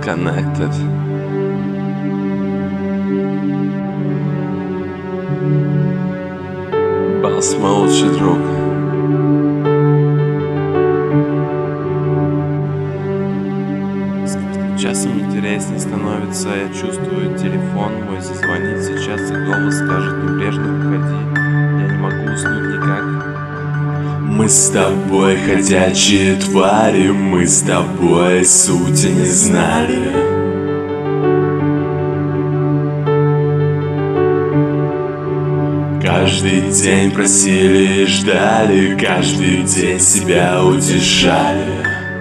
connected. Бас мой лучший друг. С каждым часом интереснее становится. Я чувствую, телефон мой зазвонит сейчас, и голос скажет: небрежно уходи. Я не могу уснуть никак. Мы с тобой ходячие твари, мы с тобой сути не знали. Каждый день просили и ждали, каждый день себя утешали.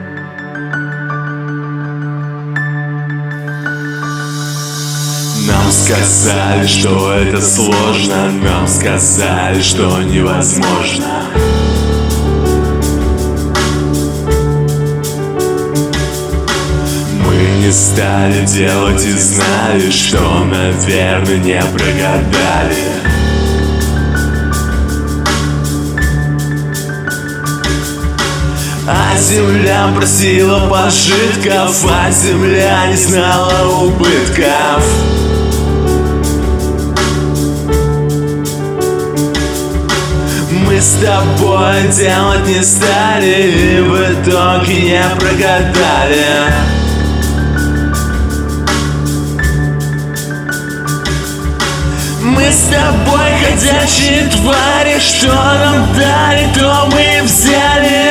Нам сказали, что это сложно, нам сказали, что невозможно. Мы не стали делать и знали, что, наверное, не прогадали. А земля просила пожитков, а земля не знала убытков. Мы с тобой делать не стали, и в итоге не прогадали. Мы с тобой ходячие твари, что нам дали, то мы взяли.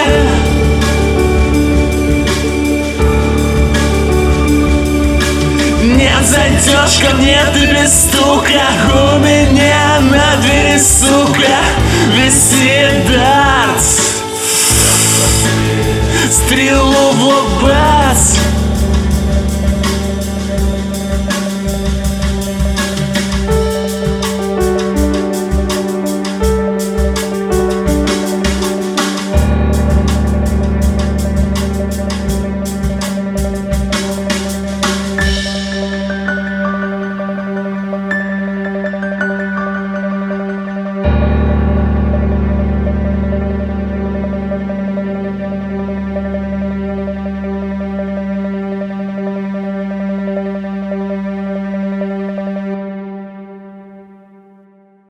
Нет, зайдешь ко мне ты без стука, у меня на двери, сука, висит дарт. Стрелу в лоб